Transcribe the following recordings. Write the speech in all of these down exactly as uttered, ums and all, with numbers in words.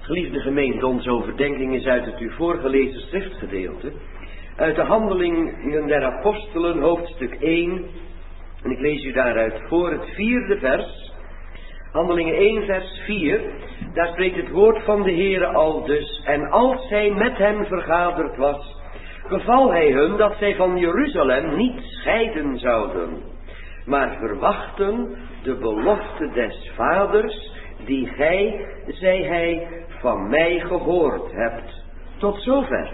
Geliefde gemeente, onze overdenking is uit het u voorgelezen schriftgedeelte, uit de Handelingen der Apostelen, hoofdstuk één, en ik lees u daaruit voor het vierde vers, Handelingen één vers vier, daar spreekt het woord van de Heere al dus, en als hij met hen vergaderd was, beval hij hun dat zij van Jeruzalem niet scheiden zouden, maar verwachten de belofte des vaders, die gij, zei hij, van mij gehoord hebt. Tot zover.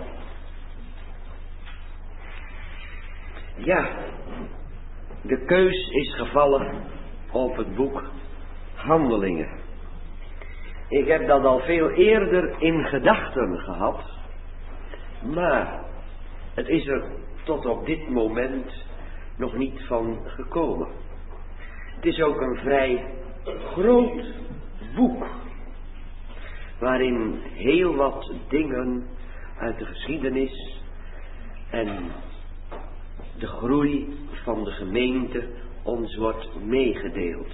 Ja, de keus is gevallen op het boek Handelingen. Ik heb dat al veel eerder in gedachten gehad, maar het is er tot op dit moment nog niet van gekomen. Het is ook een vrij groot boek, waarin heel wat dingen uit de geschiedenis en de groei van de gemeente ons wordt meegedeeld.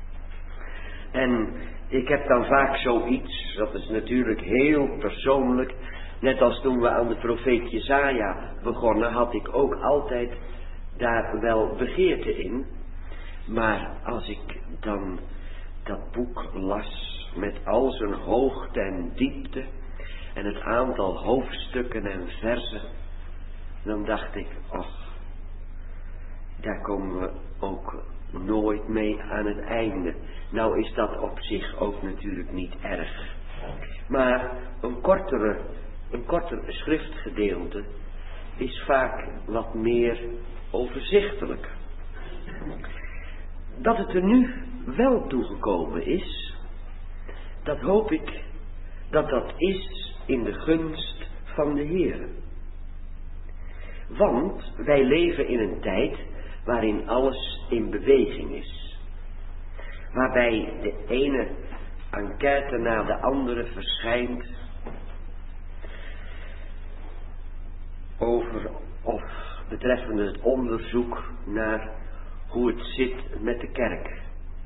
En ik heb dan vaak zoiets, dat is natuurlijk heel persoonlijk, net als toen we aan de profeet Jesaja begonnen, had ik ook altijd daar wel begeerte in. Maar als ik dan dat boek las met al zijn hoogte en diepte en het aantal hoofdstukken en verzen, dan dacht ik, och, daar komen we ook nooit mee aan het einde. Nou is dat op zich ook natuurlijk niet erg. Maar een kortere, een korter schriftgedeelte is vaak wat meer overzichtelijk. Dat het er nu wel toegekomen is, dat hoop ik dat dat is in de gunst van de Heere. Want wij leven in een tijd waarin alles in beweging is. Waarbij de ene enquête na de andere verschijnt over of betreffende het onderzoek naar hoe het zit met de kerk.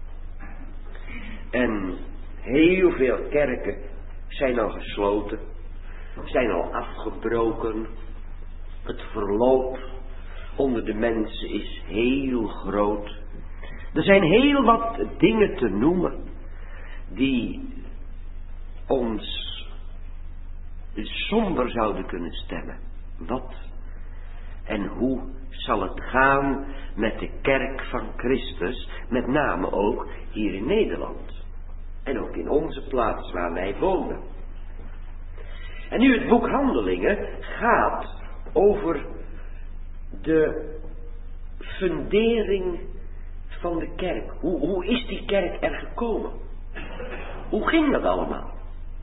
En heel veel kerken zijn al gesloten, zijn al afgebroken. Het verloop onder de mensen is heel groot. Er zijn heel wat dingen te noemen die ons somber zouden kunnen stemmen. Wat en hoe zal het gaan met de kerk van Christus, met name ook hier in Nederland. En ook in onze plaats waar wij wonen. En nu het boek Handelingen gaat over de fundering van de kerk. Hoe, hoe is die kerk er gekomen? Hoe ging dat allemaal?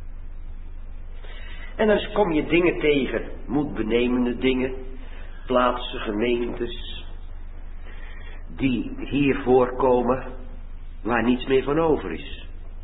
En dan kom je dingen tegen, moedbenemende dingen, plaatsen, gemeentes, die hier voorkomen, waar niets meer van over is.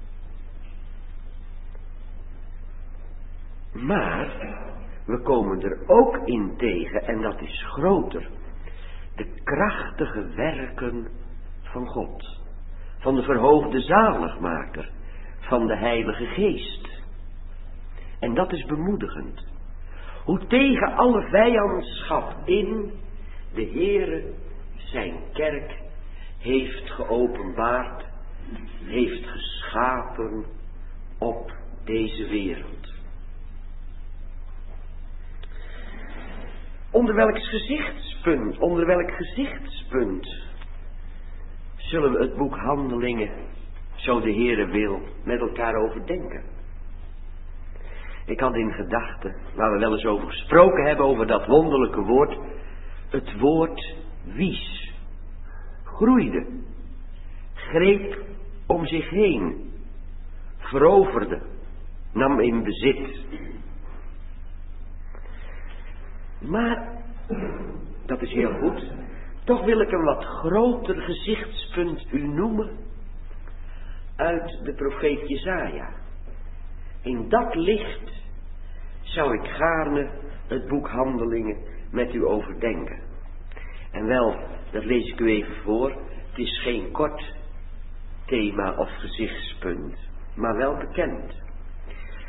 Maar we komen er ook in tegen, en dat is groter, de krachtige werken van God, van de verhoogde zaligmaker, van de Heilige Geest. En dat is bemoedigend. Hoe tegen alle vijandschap in de Heere zijn kerk heeft geopenbaard, heeft geschapen op deze wereld. Onder welk gezichtspunt, onder welk gezichtspunt zullen we het boek Handelingen, zo de Heere wil, met elkaar overdenken? Ik had in gedachten, waar we wel eens over gesproken hebben, over dat wonderlijke woord, het woord wies, groeide, greep om zich heen, veroverde, nam in bezit. Maar, dat is heel goed, toch wil ik een wat groter gezichtspunt u noemen uit de profeet Jesaja. In dat licht zou ik gaarne het boek Handelingen met u overdenken. En wel, dat lees ik u even voor, het is geen kort thema of gezichtspunt, maar wel bekend.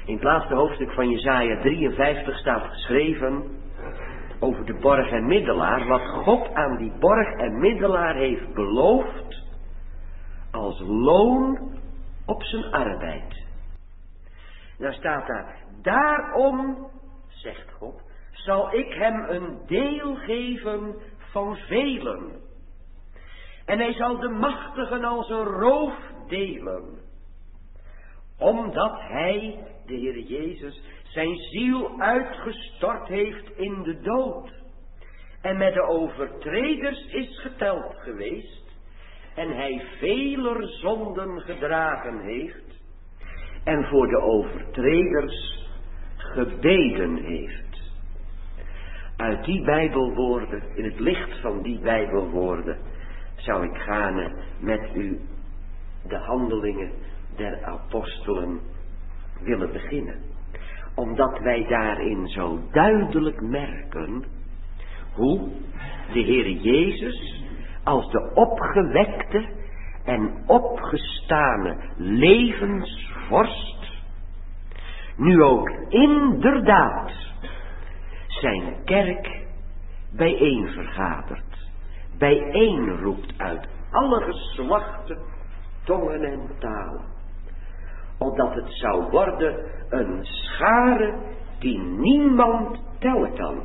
In het laatste hoofdstuk van Jesaja drieënvijftig staat geschreven over de borg en middelaar, wat God aan die borg en middelaar heeft beloofd als loon op zijn arbeid. Nou staat daar, daarom, zegt God, zal ik hem een deel geven van velen. En hij zal de machtigen als een roof delen. Omdat hij, de Heer Jezus, zijn ziel uitgestort heeft in de dood. En met de overtreders is geteld geweest. En hij veler zonden gedragen heeft. En voor de overtreders gebeden heeft. Uit die Bijbelwoorden, in het licht van die Bijbelwoorden, zou ik gaarne met u de handelingen der apostelen willen beginnen. Omdat wij daarin zo duidelijk merken hoe de Heer Jezus als de opgewekte en opgestane levensvorst nu ook inderdaad zijn kerk bijeen vergadert, bijeen roept uit alle geslachten, tongen en talen, opdat het zou worden een schare die niemand tellen kan.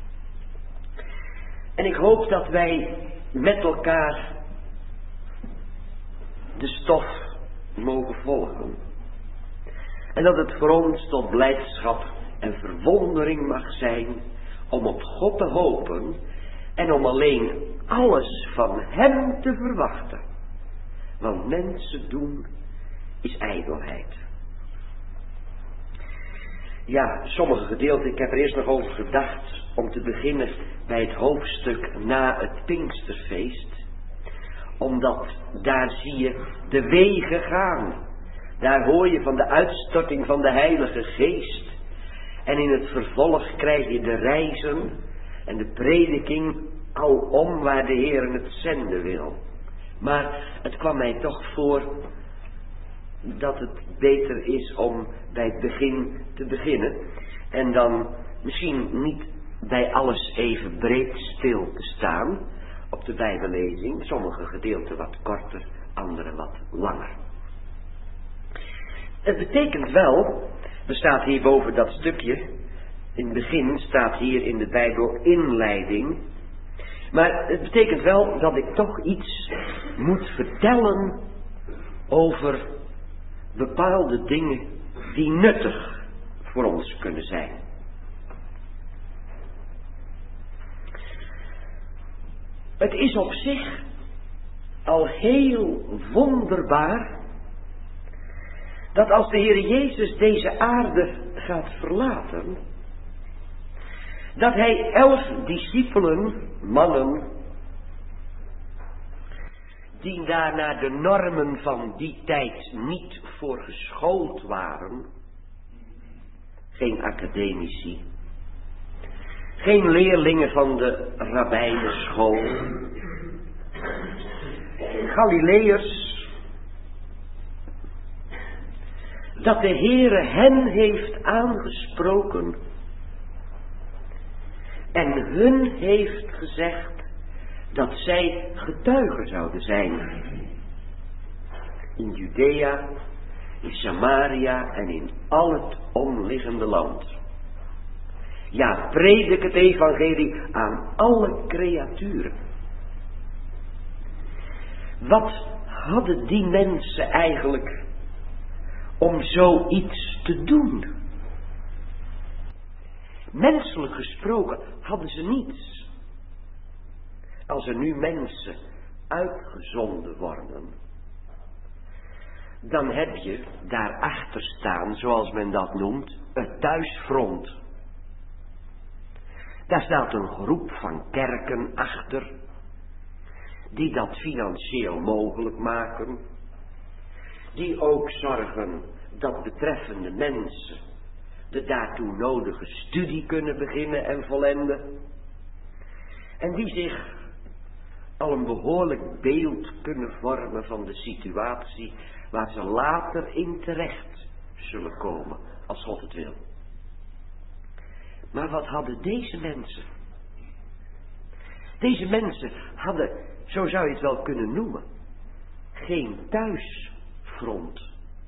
En ik hoop dat wij met elkaar de stof mogen volgen. En dat het voor ons tot blijdschap en verwondering mag zijn om op God te hopen en om alleen alles van hem te verwachten. Want mensen doen is ijdelheid. Ja, sommige gedeelten, ik heb er eerst nog over gedacht om te beginnen bij het hoofdstuk na het Pinksterfeest. Omdat daar zie je de wegen gaan. Daar hoor je van de uitstorting van de Heilige Geest. En in het vervolg krijg je de reizen en de prediking alom waar de Heer het zenden wil. Maar het kwam mij toch voor dat het beter is om bij het begin te beginnen. En dan misschien niet bij alles even breed stil te staan op de Bijbellezing. Sommige gedeelten wat korter, andere wat langer. Het betekent wel, er staat hier boven dat stukje, in het begin staat hier in de Bijbel inleiding. Maar het betekent wel dat ik toch iets moet vertellen over bepaalde dingen die nuttig voor ons kunnen zijn. Het is op zich al heel wonderbaar dat als de Heer Jezus deze aarde gaat verlaten, dat hij elf discipelen, mannen, die daar naar de normen van die tijd niet voor geschoold waren, geen academici, geen leerlingen van de rabbijnenschool, Galileërs, dat de Heere hen heeft aangesproken en hun heeft gezegd dat zij getuigen zouden zijn in Judea, in Samaria en in al het omliggende land. Ja, predik het evangelie aan alle creaturen. Wat hadden die mensen eigenlijk om zoiets te doen? Menselijk gesproken hadden ze niets. Als er nu mensen uitgezonden worden, dan heb je daarachter staan, zoals men dat noemt, het thuisfront. Daar staat een groep van kerken achter, die dat financieel mogelijk maken, die ook zorgen dat betreffende mensen de daartoe nodige studie kunnen beginnen en vollenden, en die zich al een behoorlijk beeld kunnen vormen van de situatie waar ze later in terecht zullen komen als als God het wil. Maar wat hadden deze mensen? Deze mensen hadden, zo zou je het wel kunnen noemen, geen thuisfront.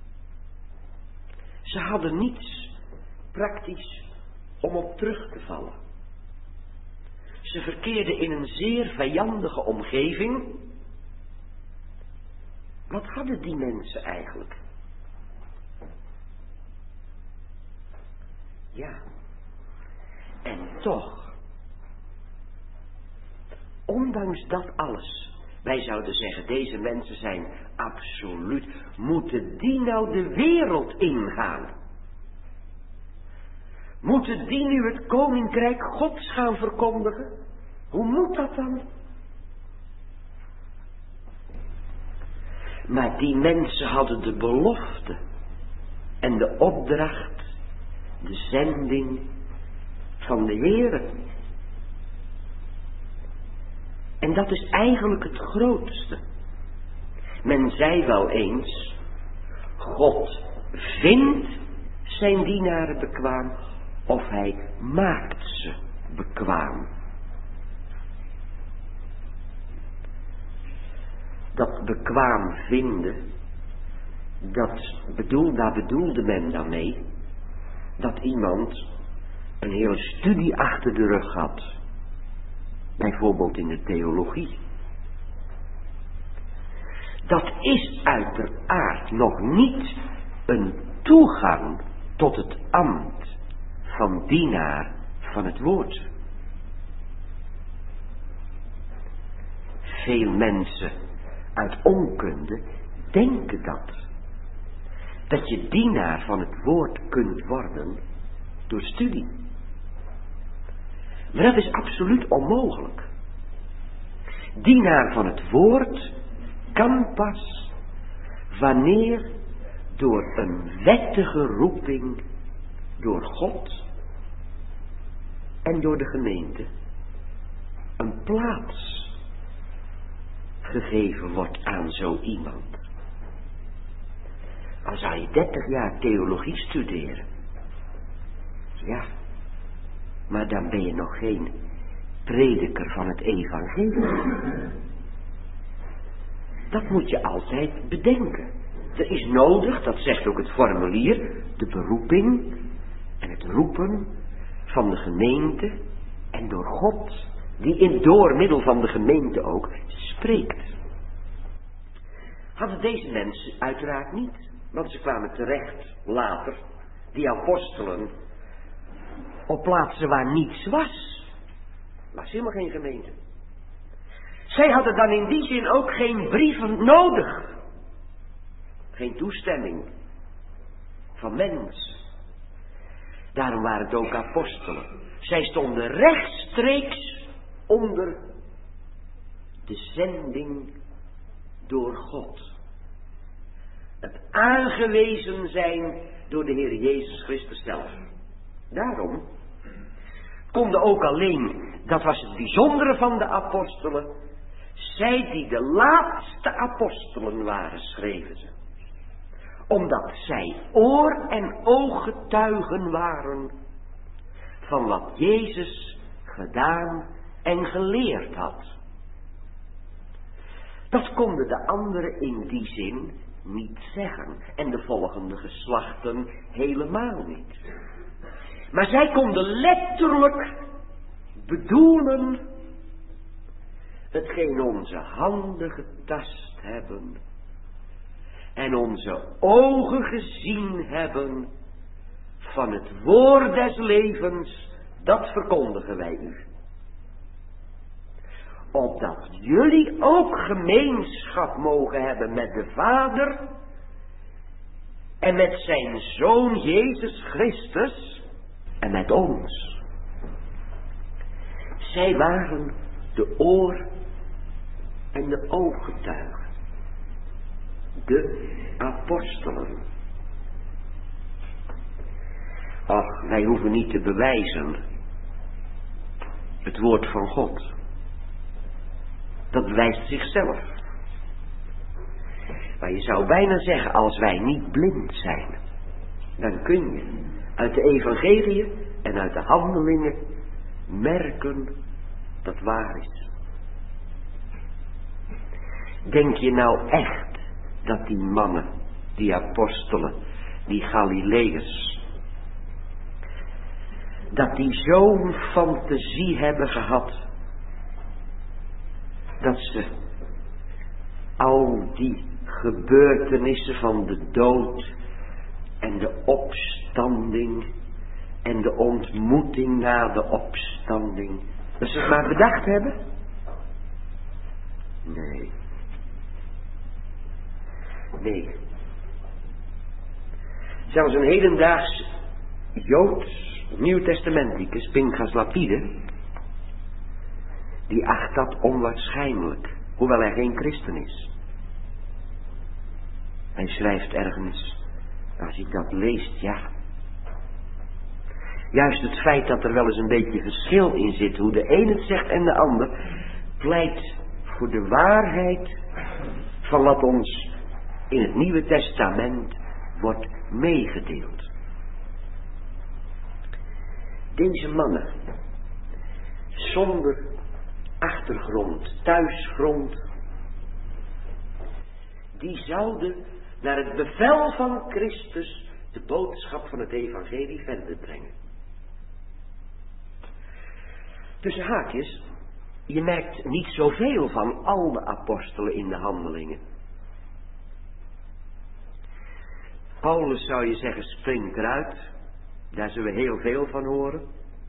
Ze hadden niets praktisch om op terug te vallen. Ze verkeerden in een zeer vijandige omgeving. Wat hadden die mensen eigenlijk? Ja, en toch, ondanks dat alles, wij zouden zeggen, deze mensen zijn absoluut, moeten die nou de wereld ingaan? Moeten die nu het koninkrijk Gods gaan verkondigen? Hoe moet dat dan? Maar die mensen hadden de belofte en de opdracht, de zending van de Heere. En dat is eigenlijk het grootste. Men zei wel eens, God vindt zijn dienaren bekwaam of hij maakt ze bekwaam. Dat bekwaam vinden, dat bedoel, daar bedoelde men dan mee dat iemand een hele studie achter de rug had. Bijvoorbeeld in de theologie. Dat is uiteraard nog niet een toegang tot het ambt van dienaar van het woord. Veel mensen uit onkunde denken dat. Dat je dienaar van het woord kunt worden door studie. Maar dat is absoluut onmogelijk. Dienaar van het woord kan pas wanneer door een wettige roeping door God en door de gemeente een plaats gegeven wordt aan zo iemand. Dan zou je dertig jaar theologie studeren. Ja, maar dan ben je nog geen prediker van het evangelie. Dat moet je altijd bedenken. Er is nodig, dat zegt ook het formulier, de beroeping en het roepen van de gemeente en door God, die in door middel van de gemeente ook spreekt. Hadden deze mensen uiteraard niet, want ze kwamen terecht later, die apostelen, op plaatsen waar niets was. Er was helemaal geen gemeente. Zij hadden dan in die zin ook geen brieven nodig. Geen toestemming van mensen. Daarom waren het ook apostelen. Zij stonden rechtstreeks onder de zending door God. Het aangewezen zijn door de Heer Jezus Christus zelf. Daarom konden ook alleen, dat was het bijzondere van de apostelen, zij die de laatste apostelen waren, schreven ze. Omdat zij oor- en ooggetuigen waren van wat Jezus gedaan en geleerd had. Dat konden de anderen in die zin niet zeggen. En de volgende geslachten helemaal niet. Maar zij konden letterlijk bedoelen hetgeen onze handen getast hebben en onze ogen gezien hebben van het woord des levens, dat verkondigen wij u. Opdat jullie ook gemeenschap mogen hebben met de Vader en met zijn Zoon Jezus Christus en met ons. Zij waren de oor- en de ooggetuigen. De apostelen. Ach, wij hoeven niet te bewijzen het woord van God. Dat bewijst zichzelf. Maar je zou bijna zeggen, als wij niet blind zijn, dan kun je uit de evangelie en uit de handelingen merken dat waar is. Denk je nou echt dat die mannen, die apostelen, die Galileërs, dat die zo'n fantasie hebben gehad, dat ze al die gebeurtenissen van de dood en de opstanding en de ontmoeting na de opstanding, dat ze het maar bedacht hebben? Nee. Nee. Zelfs een hedendaags Joods Nieuwtestamenticus, Pinchas Lapide, die acht dat onwaarschijnlijk, hoewel hij geen christen is. Hij schrijft ergens, als ik dat leest, ja. Juist het feit dat er wel eens een beetje verschil in zit, hoe de een het zegt en de ander, pleit voor de waarheid van wat ons in het Nieuwe Testament wordt meegedeeld. Deze mannen, zonder achtergrond, thuisgrond, die zouden naar het bevel van Christus de boodschap van het evangelie verder brengen. Tussen haakjes, je merkt niet zoveel van al de apostelen in de handelingen. Paulus, zou je zeggen, springt eruit. Daar zullen we heel veel van horen.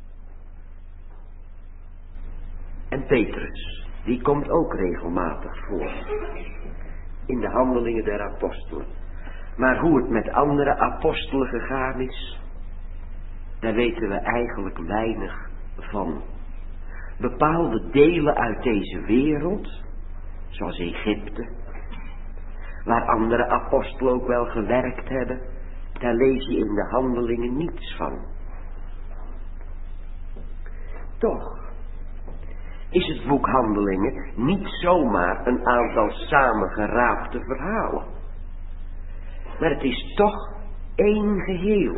En Petrus, die komt ook regelmatig voor in de handelingen der apostelen. Maar hoe het met andere apostelen gegaan is, daar weten we eigenlijk weinig van. Bepaalde delen uit deze wereld, zoals Egypte, waar andere apostelen ook wel gewerkt hebben, daar lees je in de handelingen niets van. Toch is het boek Handelingen niet zomaar een aantal samengeraapte verhalen. Maar het is toch één geheel.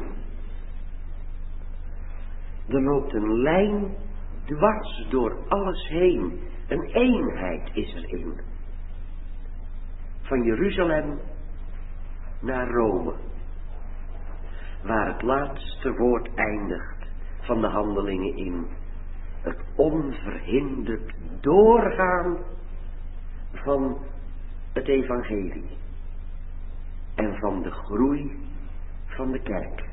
Er loopt een lijn dwars door alles heen. Een eenheid is erin. Van Jeruzalem naar Rome. Waar het laatste woord eindigt van de handelingen in. Het onverhinderd doorgaan van het evangelie. En van de groei van de kerk.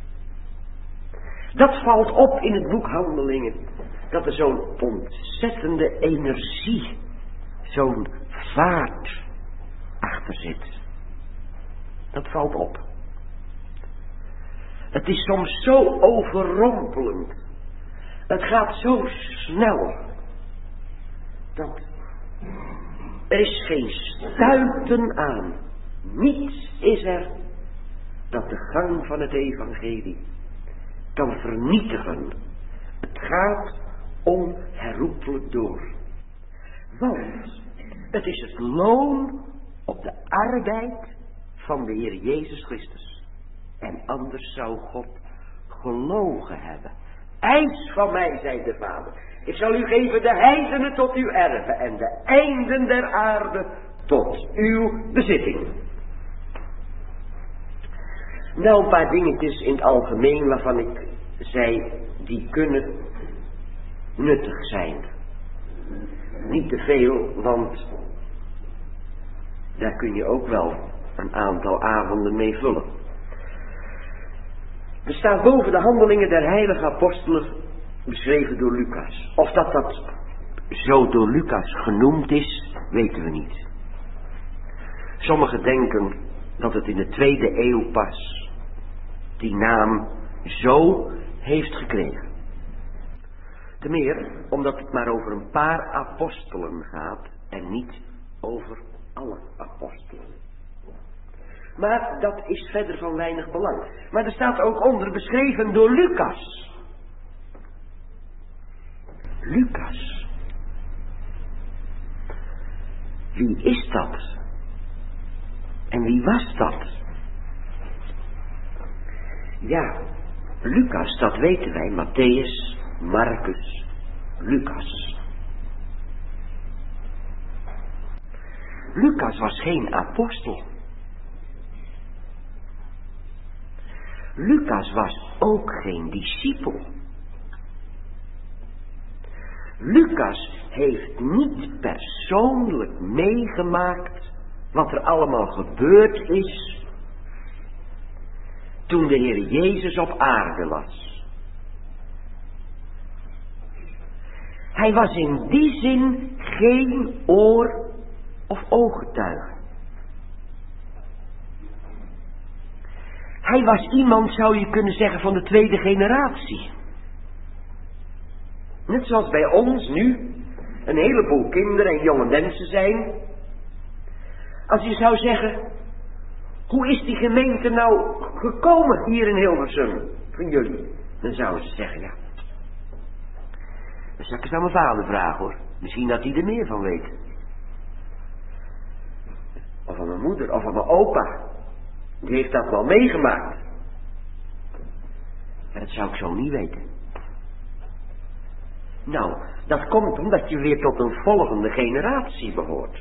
Dat valt op in het boek Handelingen. Dat er zo'n ontzettende energie, zo'n vaart achter zit. Dat valt op. Het is soms zo overrompelend. Het gaat zo snel. Dat er is geen stuiten aan. Niets is er dat de gang van het evangelie kan vernietigen. Het gaat onherroepelijk door. Want het is het loon op de arbeid van de Heer Jezus Christus. En anders zou God gelogen hebben. Eis van mij, zei de Vader. Ik zal u geven de heidenen tot uw erven en de einden der aarde tot uw bezitting. Nou, een paar dingetjes in het algemeen waarvan ik zei, die kunnen nuttig zijn. Niet te veel, want daar kun je ook wel een aantal avonden mee vullen. Er staat boven de handelingen der heilige apostelen beschreven door Lucas. Of dat dat zo door Lucas genoemd is, weten we niet. Sommigen denken dat het in de tweede eeuw pas die naam zo heeft gekregen. Te meer omdat het maar over een paar apostelen gaat en niet over alle apostelen. Maar dat is verder van weinig belang. Maar er staat ook onder beschreven door Lucas. Lucas. Wie is dat? En wie was dat? Ja, Lucas, dat weten wij, Mattheüs, Marcus, Lucas. Lucas was geen apostel. Lucas was ook geen discipel. Lucas heeft niet persoonlijk meegemaakt wat er allemaal gebeurd is toen de Heer Jezus op aarde was. Hij was in die zin geen oor- of ooggetuige. Hij was iemand, zou je kunnen zeggen, van de tweede generatie. Net zoals bij ons nu een heleboel kinderen en jonge mensen zijn. Als je zou zeggen, hoe is die gemeente nou gekomen hier in Hilversum van jullie? Dan zouden ze zeggen, ja, dan zal ik eens aan mijn vader vragen hoor. Misschien dat hij er meer van weet. Of aan mijn moeder, of aan mijn opa. Die heeft dat wel meegemaakt. Maar dat zou ik zo niet weten. Nou, dat komt omdat je weer tot een volgende generatie behoort.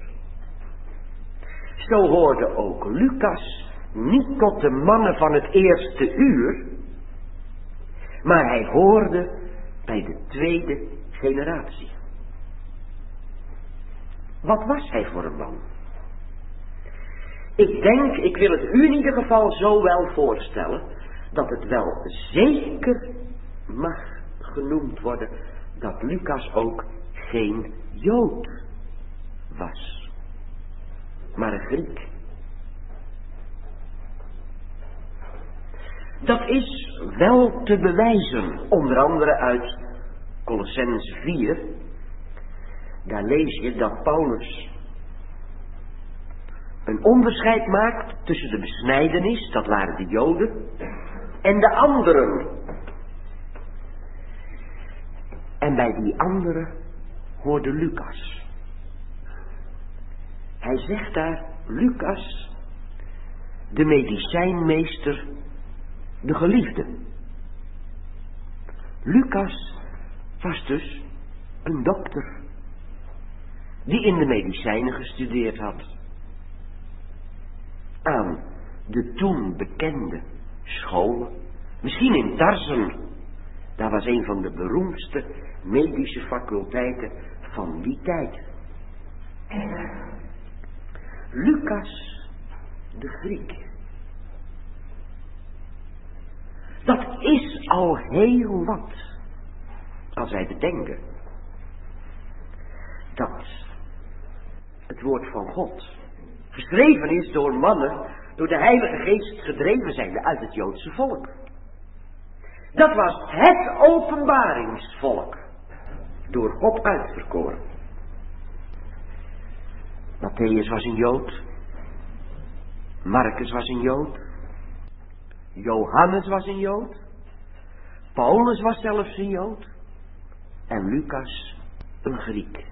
Zo hoorde ook Lucas niet tot de mannen van het eerste uur, maar hij hoorde bij de tweede generatie. Wat was hij voor een man? Ik denk, ik wil het u in ieder geval zo wel voorstellen, dat het wel zeker mag genoemd worden dat Lucas ook geen Jood was, maar een Griek. Dat is wel te bewijzen, onder andere uit Colossenzen vier. Daar lees je dat Paulus een onderscheid maakt tussen de besnijdenis, dat waren de Joden, en de anderen. En bij die anderen hoorde Lucas. Hij zegt daar, Lucas, de medicijnmeester, de geliefde. Lucas was dus een dokter, die in de medicijnen gestudeerd had. Aan de toen bekende scholen, misschien in Tarsen, daar was een van de beroemdste medische faculteiten van die tijd. Lucas de Griek. Dat is al heel wat, als wij bedenken dat het woord van God geschreven is door mannen, door de Heilige Geest gedreven zijnde uit het Joodse volk. Dat was het openbaringsvolk, door God uitverkoren. Mattheüs was een Jood, Marcus was een Jood, Johannes was een Jood, Paulus was zelfs een Jood en Lucas een Griek.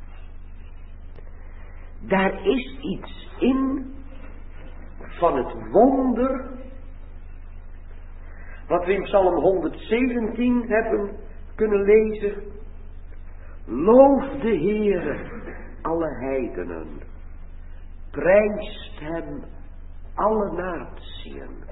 Daar is iets in van het wonder wat we in Psalm honderdzeventien hebben kunnen lezen. Loof de Heere, alle heidenen, prijst hem alle natieën.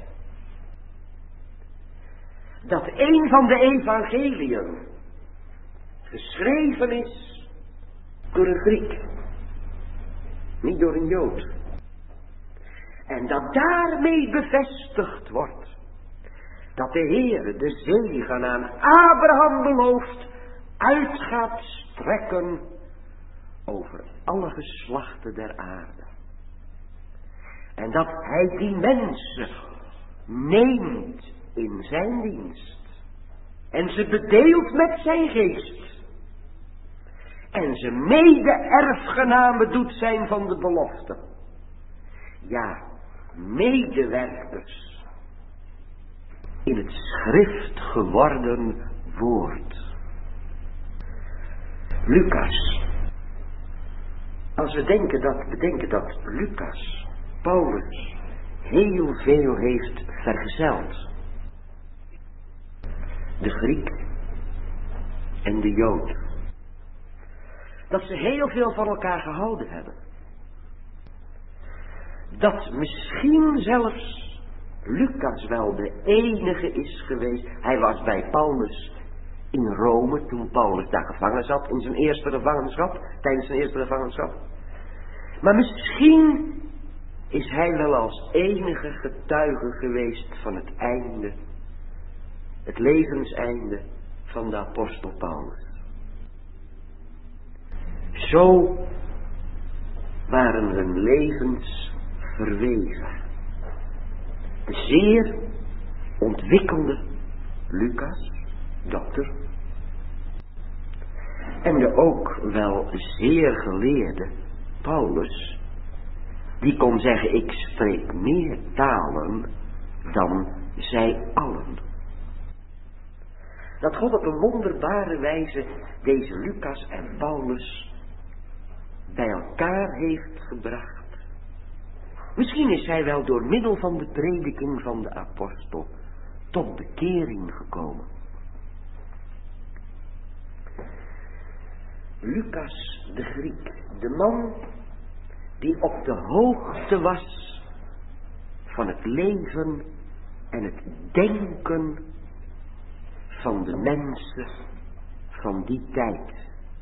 Dat een van de evangeliën geschreven is door een Griek, niet door een Jood. En dat daarmee bevestigd wordt dat de Heere de zegen aan Abraham belooft uit gaat strekken over alle geslachten der aarde. En dat hij die mensen neemt in zijn dienst en ze bedeelt met zijn geest en ze mede-erfgenamen doet zijn van de belofte. Ja, medewerkers in het schrift geworden woord. Lucas. Als we denken dat, bedenken dat Lucas, Paulus, heel veel heeft vergezeld. de Griek en de Jood. Dat ze heel veel van elkaar gehouden hebben. Dat misschien zelfs Lucas wel de enige is geweest. Hij was bij Paulus in Rome toen Paulus daar gevangen zat in zijn eerste gevangenschap, tijdens zijn eerste gevangenschap. Maar misschien is hij wel als enige getuige geweest van het einde, het levenseinde van de apostel Paulus. Zo waren hun levens verweven. De zeer ontwikkelde Lucas, dokter, en de ook wel zeer geleerde Paulus, die kon zeggen, ik spreek meer talen dan zij allen. Dat God op een wonderbare wijze deze Lucas en Paulus bij elkaar heeft gebracht. Misschien is hij wel door middel van de prediking van de apostel tot bekering gekomen. Lucas de Griek, de man die op de hoogte was van het leven en het denken van de mensen van die tijd.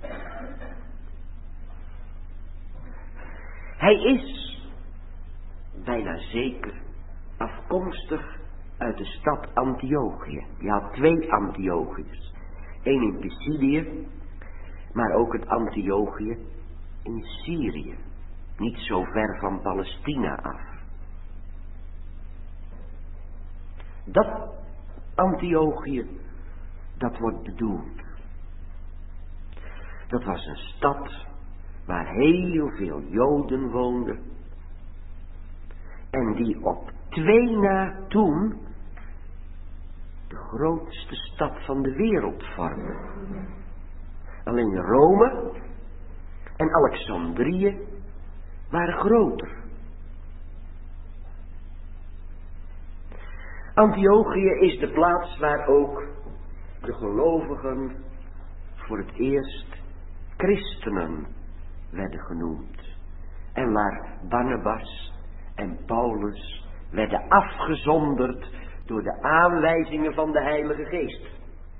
Hij is bijna zeker afkomstig uit de stad Antiochië. Je had twee Antiochiërs. Eén in Pisidië, maar ook het Antiochië in Syrië. Niet zo ver van Palestina af. Dat Antiochië, dat wordt bedoeld. Dat was een stad waar heel veel Joden woonden. En die op twee na toen de grootste stad van de wereld vormde. Alleen Rome en Alexandrië waren groter. Antiochië is de plaats waar ook de gelovigen voor het eerst christenen werden genoemd. En waar Barnabas en Paulus werden afgezonderd door de aanwijzingen van de Heilige Geest.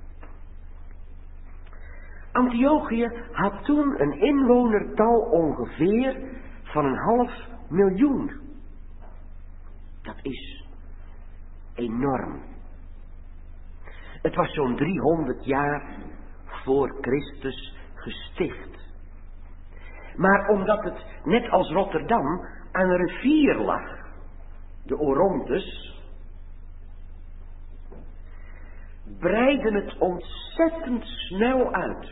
Antiochië had toen een inwonertal ongeveer van een half miljoen. Dat is enorm. Het was zo'n driehonderd jaar voor Christus gesticht. Maar omdat het, net als Rotterdam, aan een rivier lag, de Orontes, breidde het ontzettend snel uit.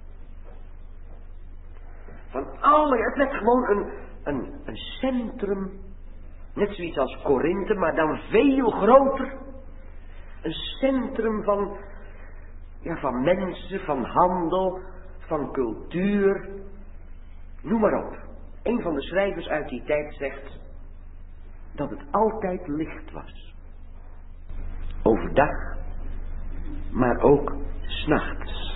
Van alle, het werd gewoon een, een, een centrum, net zoiets als Korinthe, maar dan veel groter. Een centrum van, ja, van mensen, van handel, van cultuur, noem maar op. Een van de schrijvers uit die tijd zegt dat het altijd licht was. Overdag, maar ook 's nachts.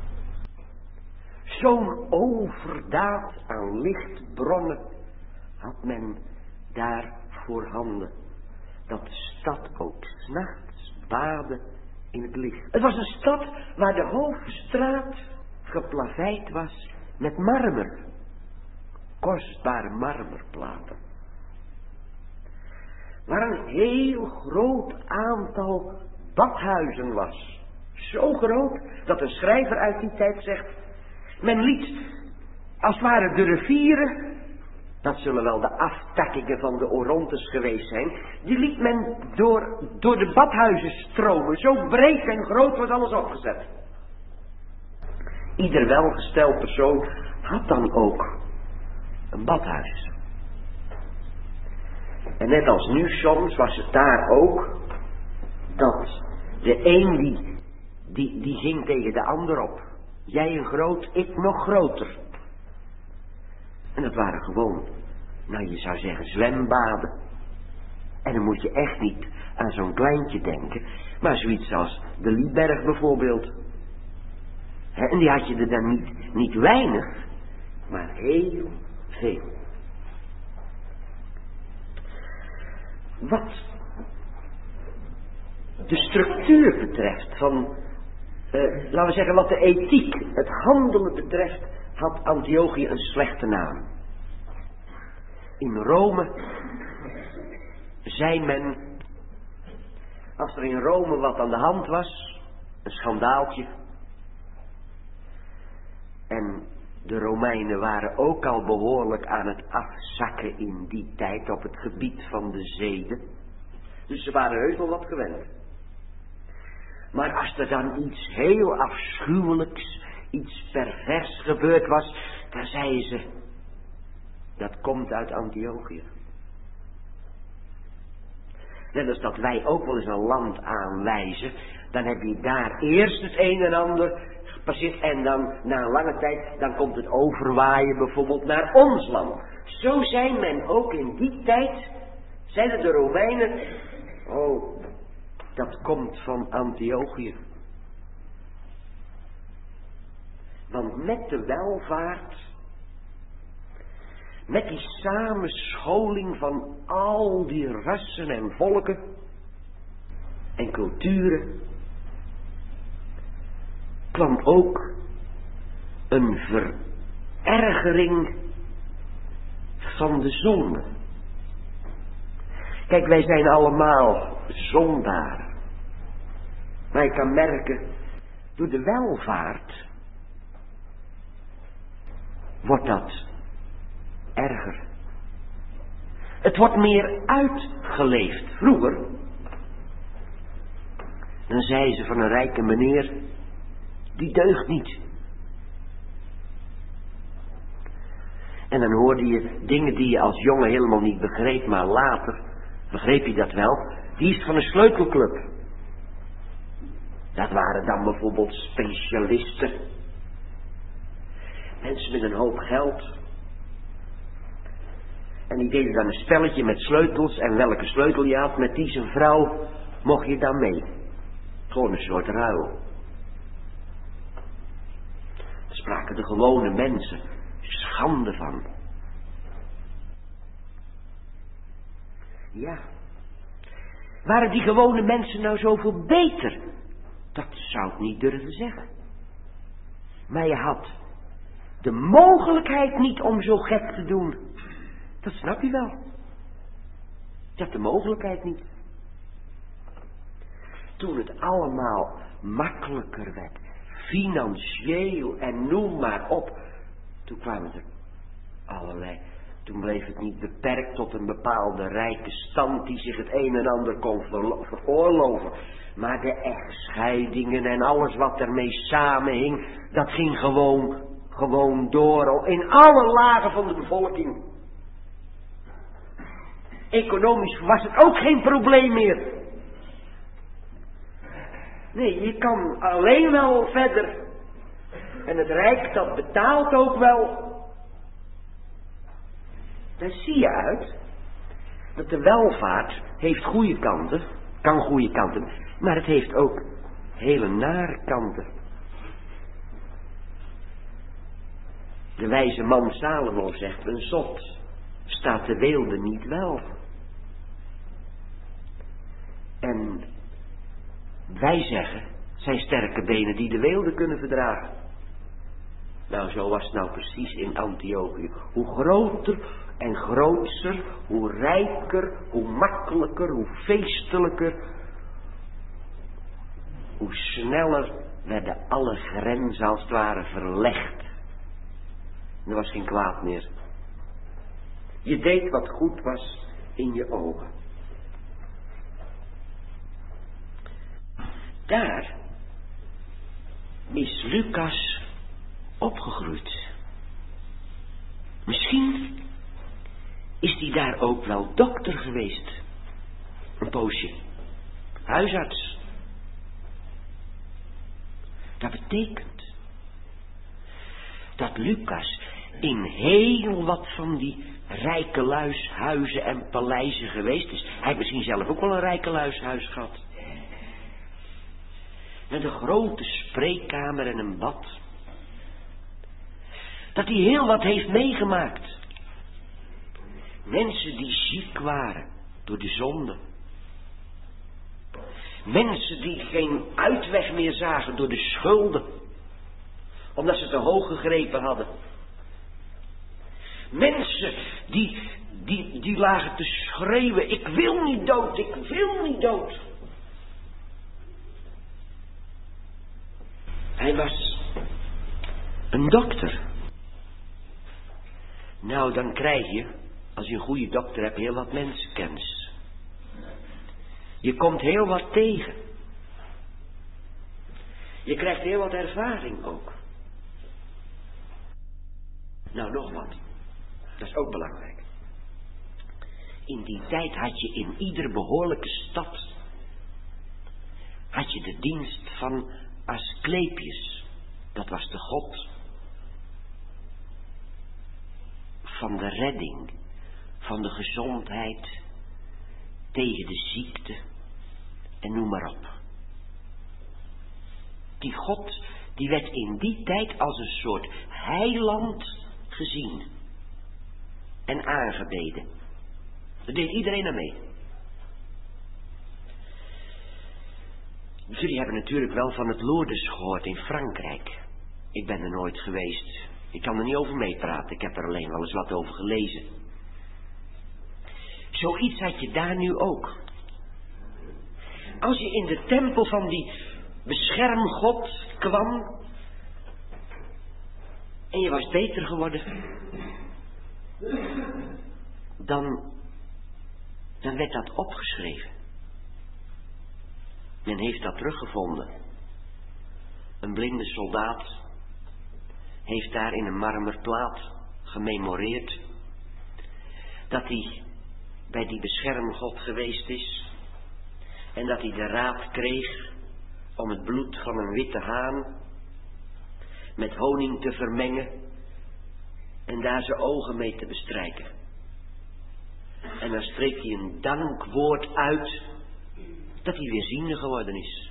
Zo'n overdaad aan lichtbronnen had men daar voorhanden, dat de stad ook 's nachts baadde in het licht. Het was een stad waar de hoofdstraat geplaveid was met marmer, kostbare marmerplaten. Waar een heel groot aantal badhuizen was. Zo groot dat een schrijver uit die tijd zegt, men liet als het ware de rivieren, dat zullen wel de aftakkingen van de Orontes geweest zijn, die liet men door, door de badhuizen stromen. Zo breed en groot was alles opgezet. Ieder welgesteld persoon had dan ook een badhuis. En net als nu soms was het daar ook dat de een die, die, die ging tegen de ander op. Jij een groot, ik nog groter. En dat waren gewoon, nou je zou zeggen zwembaden. En dan moet je echt niet aan zo'n kleintje denken. Maar zoiets als de Lieberg bijvoorbeeld. He, en die had je er dan niet, niet weinig, maar heel veel. Wat de structuur betreft van, uh, laten we zeggen wat de ethiek, het handelen betreft, had Antiochië een slechte naam. In Rome zei men, als er in Rome wat aan de hand was, een schandaaltje, en de Romeinen waren ook al behoorlijk aan het afzakken in die tijd op het gebied van de zeden. Dus ze waren heus wel wat gewend. Maar als er dan iets heel afschuwelijks, iets pervers gebeurd was, dan zeiden ze, dat komt uit Antiochië. Net als dat wij ook wel eens een land aanwijzen, dan heb je daar eerst het een en ander gepasseerd en dan na een lange tijd, dan komt het overwaaien bijvoorbeeld naar ons land. Zo zei men ook in die tijd, zeiden de Romeinen, oh, dat komt van Antiochië. Want met de welvaart, met die samenscholing van al die rassen en volken en culturen, kwam ook een verergering van de zonde. Kijk, wij zijn allemaal zondaren. Maar je kan merken, door de welvaart wordt dat erger. Het wordt meer uitgeleefd. Vroeger, dan zei ze van een rijke meneer, die deugt niet. En dan hoorde je dingen die je als jongen helemaal niet begreep, maar later begreep je dat wel. Die is van een sleutelclub. Dat waren dan bijvoorbeeld specialisten. Mensen met een hoop geld. En die deden dan een spelletje met sleutels. En welke sleutel je had, met die zijn vrouw, mocht je dan mee. Gewoon een soort ruil. Daar spraken de gewone mensen schande van. Ja. Waren die gewone mensen nou zoveel beter? Dat zou ik niet durven zeggen. Maar je had de mogelijkheid niet om zo gek te doen. Dat snap je wel. Je had de mogelijkheid niet. Toen het allemaal makkelijker werd, financieel en noem maar op, toen kwamen er allerlei. Toen bleef het niet beperkt tot een bepaalde rijke stand die zich het een en ander kon veroorloven. Maar de echtscheidingen en alles wat ermee samenhing, dat ging gewoon, gewoon door in alle lagen van de bevolking. Economisch was het ook geen probleem meer. Nee, je kan alleen wel verder. En het Rijk dat betaalt ook wel. Daar zie je uit dat de welvaart heeft goede kanten, kan goede kanten, maar het heeft ook hele nare kanten. De wijze man Salomo zegt, een zot staat de weelde niet wel. En wij zeggen, zijn sterke benen die de weelde kunnen verdragen. Nou, zo was het nou precies in Antiochië. Hoe groter en grootser, hoe rijker, hoe makkelijker, hoe feestelijker, hoe sneller werden alle grenzen als het ware verlegd. Er was geen kwaad meer. Je deed wat goed was in je ogen. Daar is Lucas opgegroeid. Misschien is hij daar ook wel dokter geweest. Een poosje. Huisarts. Dat betekent dat Lucas in heel wat van die rijkeluis huizen en paleizen geweest is. Hij heeft misschien zelf ook wel een rijkeluishuis gehad. met een grote spreekkamer en een bad. Dat hij heel wat heeft meegemaakt. Mensen die ziek waren door de zonde. Mensen die geen uitweg meer zagen door de schulden. Omdat ze te hoog gegrepen hadden. Mensen die, die, die lagen te schreeuwen. Ik wil niet dood, ik wil niet dood. Hij was een dokter. Nou, dan krijg je, als je een goede dokter hebt, heel wat mensenkennis. Je komt heel wat tegen. Je krijgt heel wat ervaring ook. Nou, nog wat. Dat is ook belangrijk. In die tijd had je in iedere behoorlijke stad had je de dienst van Asclepius. Dat was de god van de redding, van de gezondheid, tegen de ziekte en noem maar op. Die god, die werd in die tijd als een soort heiland gezien en aangebeden. Daar deed iedereen aan mee. Jullie hebben natuurlijk wel van het Lourdes gehoord in Frankrijk. Ik ben er nooit geweest. Ik kan er niet over meepraten. Ik heb er alleen wel eens wat over gelezen. Zoiets had je daar nu ook. Als je in de tempel van die beschermgod kwam en je was beter geworden, dan, dan werd dat opgeschreven. Men heeft dat teruggevonden. Een blinde soldaat heeft daar in een marmerplaat gememoreerd dat hij bij die beschermgod geweest is en dat hij de raad kreeg om het bloed van een witte haan met honing te vermengen en daar zijn ogen mee te bestrijken. En dan spreekt hij een dankwoord uit dat hij weer ziende geworden is.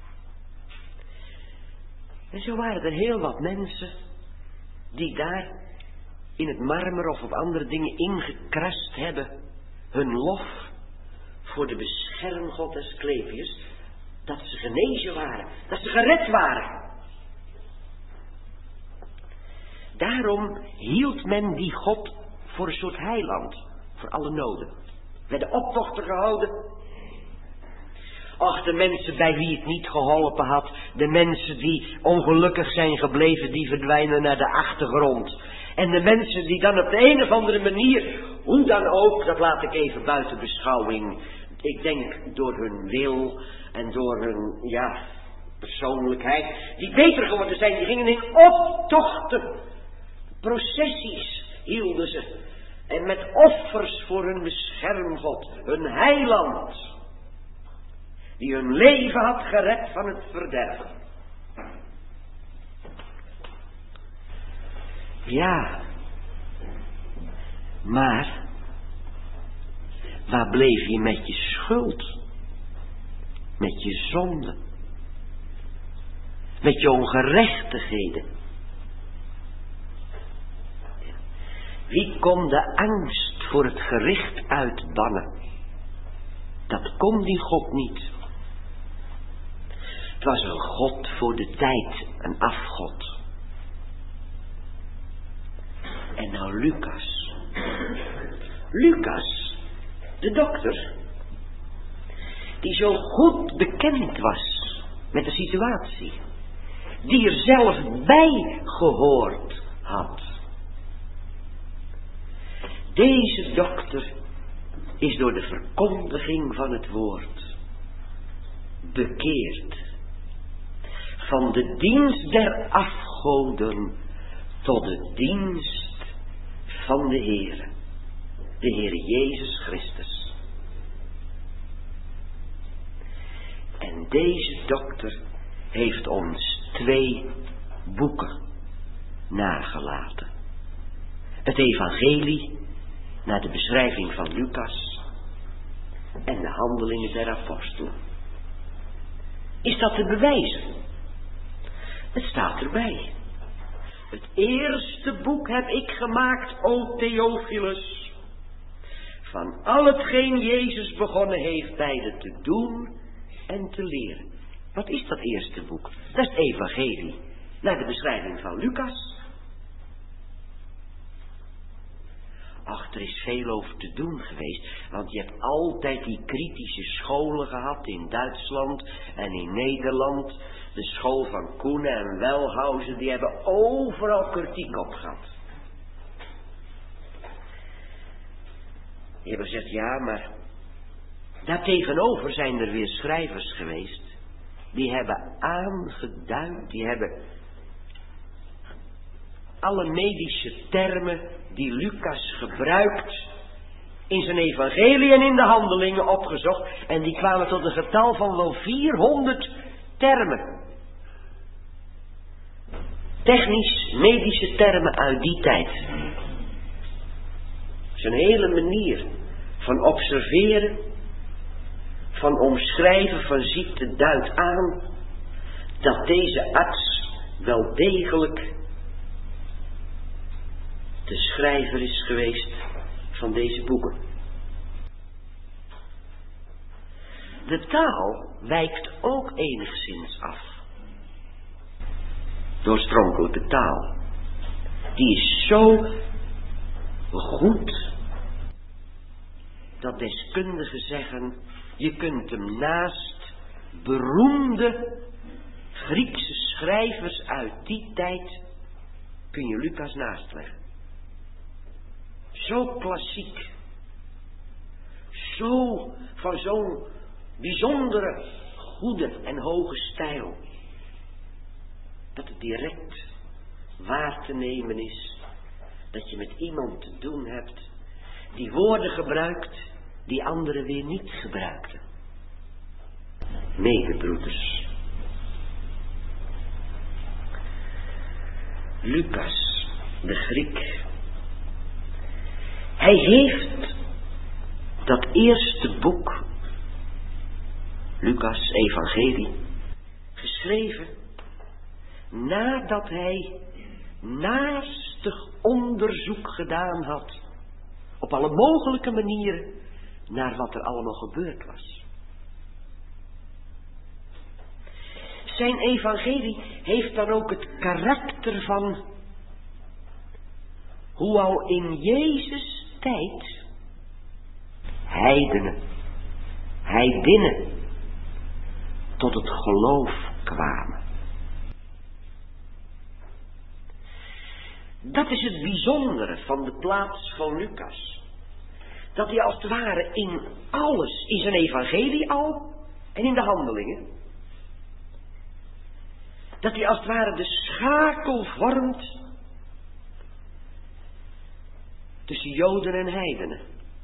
En zo waren er heel wat mensen die daar in het marmer of op andere dingen ingekrast hebben hun lof voor de beschermgod Asclepius, dat ze genezen waren, dat ze gered waren. Daarom hield men die god voor een soort heiland, voor alle noden. Er werden optochten gehouden. Ach, de mensen bij wie het niet geholpen had, de mensen die ongelukkig zijn gebleven, die verdwijnen naar de achtergrond. En de mensen die dan op de een of andere manier, hoe dan ook, dat laat ik even buiten beschouwing. Ik denk door hun wil en door hun, ja, persoonlijkheid, die beter geworden zijn, die gingen in optochten. Processies hielden ze. En met offers voor hun beschermgod, hun heiland, die hun leven had gered van het verderf. Ja, maar waar bleef je met je schuld? Met je zonde? Met je ongerechtigheden? Wie kon de angst voor het gericht uitbannen? Dat kon die God niet. Het was een God voor de tijd, een afgod. En nou Lucas. Lucas, de dokter, die zo goed bekend was met de situatie, die er zelf bij gehoord had. Deze dokter is door de verkondiging van het woord bekeerd. Van de dienst der afgoden tot de dienst van de Heere, de Heere Jezus Christus. En deze dokter heeft ons twee boeken nagelaten. Het evangelie naar de beschrijving van Lucas en de handelingen der apostelen. is dat te bewijzen? Het staat erbij. Het eerste boek heb ik gemaakt, o Theophilus, van al hetgeen Jezus begonnen heeft beide te doen en te leren. Wat is dat eerste boek? Dat is het evangelie, naar de beschrijving van Lucas. Ach, er is veel over te doen geweest, want je hebt altijd die kritische scholen gehad in Duitsland en in Nederland. De school van Koenen en Wellhausen, die hebben overal kritiek op gehad. Die hebben gezegd, ja, maar daartegenover zijn er weer schrijvers geweest. Die hebben aangeduid, die hebben alle medische termen die Lucas gebruikt in zijn evangelie en in de handelingen opgezocht. En die kwamen tot een getal van wel vierhonderd termen. Technisch medische termen uit die tijd. Zijn hele manier van observeren, van omschrijven van ziekte duidt aan dat deze arts wel degelijk de schrijver is geweest van deze boeken. De taal wijkt ook enigszins af. De oorspronkelijke taal. Die is zo goed dat deskundigen zeggen, je kunt hem naast beroemde Griekse schrijvers uit die tijd, kun je Lucas naastleggen. Zo klassiek. Zo van zo'n bijzondere, goede en hoge stijl. Dat het direct waar te nemen is. Dat je met iemand te doen hebt die woorden gebruikt die anderen weer niet gebruikten. Medebroeders. Lucas, de Griek. Hij heeft dat eerste boek, Lucas Evangelie, geschreven nadat hij naastig onderzoek gedaan had op alle mogelijke manieren naar wat er allemaal gebeurd was. Zijn evangelie heeft dan ook het karakter van hoe al in Jezus tijd heidenen, heidinnen tot het geloof kwamen. Dat is het bijzondere van de plaats van Lucas. Dat hij als het ware in alles, in zijn evangelie al en in de handelingen, dat hij als het ware de schakel vormt tussen Joden en heidenen.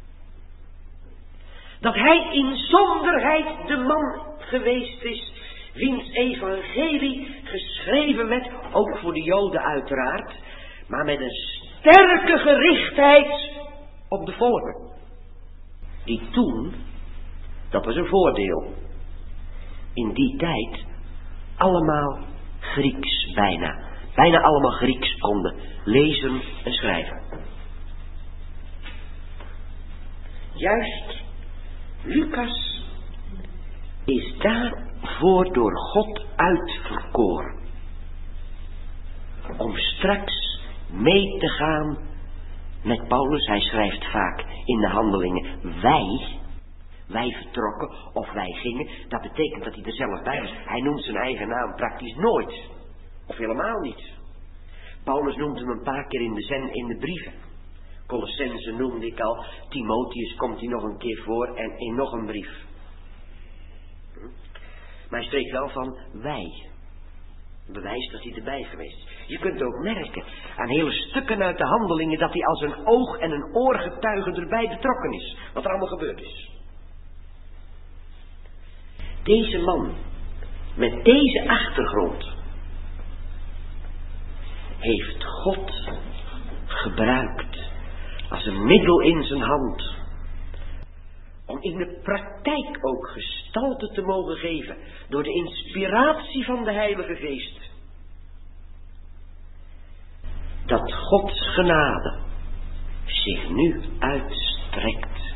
Dat hij in zonderheid de man geweest is wiens evangelie geschreven werd, ook voor de Joden uiteraard, maar met een sterke gerichtheid op de volken. Die toen, dat was een voordeel, in die tijd allemaal Grieks bijna, bijna allemaal Grieks konden lezen en schrijven. Juist Lucas is daarvoor door God uitverkoren. Om straks mee te gaan met Paulus. Hij schrijft vaak in de handelingen wij. Wij vertrokken of wij gingen. Dat betekent dat hij er zelf bij was. Hij noemt zijn eigen naam praktisch nooit. Of helemaal niet. Paulus noemt hem een paar keer in de, zen, in de brieven. Colossense noemde ik al. Timotheus komt hij nog een keer voor en in nog een brief. Maar hij spreekt wel van wij. Bewijs dat hij erbij geweest is. Je kunt ook merken aan hele stukken uit de handelingen dat hij als een oog- en een oorgetuige erbij betrokken is. Wat er allemaal gebeurd is. Deze man, met deze achtergrond, heeft God gebruikt als een middel in zijn hand. Om in de praktijk ook gesteld gestalte te mogen geven door de inspiratie van de Heilige Geest. Dat Gods genade zich nu uitstrekt,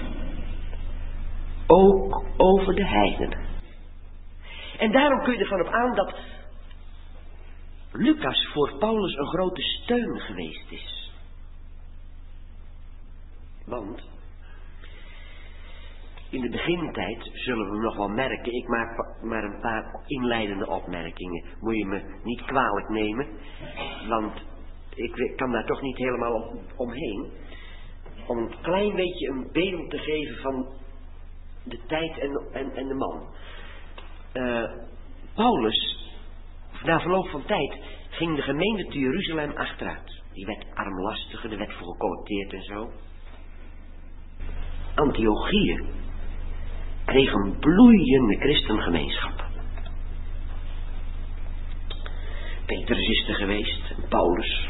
ook over de heidenen. En daarom kun je ervan op aan dat Lucas voor Paulus een grote steun geweest is. Want in de begintijd zullen we nog wel merken, ik maak maar een paar inleidende opmerkingen, moet je me niet kwalijk nemen, want ik kan daar toch niet helemaal om, omheen, om een klein beetje een beeld te geven van de tijd en, en, en de man. Uh, Paulus, na verloop van tijd, ging de gemeente te Jeruzalem achteruit. Die werd armlastige, er werd voor gecollecteerd en zo. Antiochië kreeg een bloeiende christengemeenschap. Petrus is er geweest, Paulus.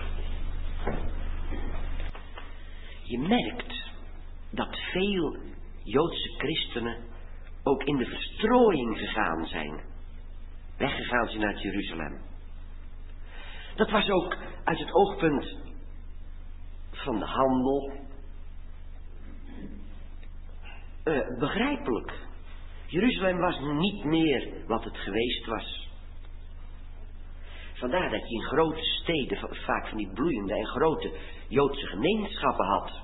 Je merkt dat veel Joodse christenen ook in de verstrooiing gegaan zijn. Weggegaan zijn uit Jeruzalem. Dat was ook uit het oogpunt van de handel uh, begrijpelijk. Jeruzalem was niet meer wat het geweest was. Vandaar dat je in grote steden vaak van die bloeiende en grote Joodse gemeenschappen had.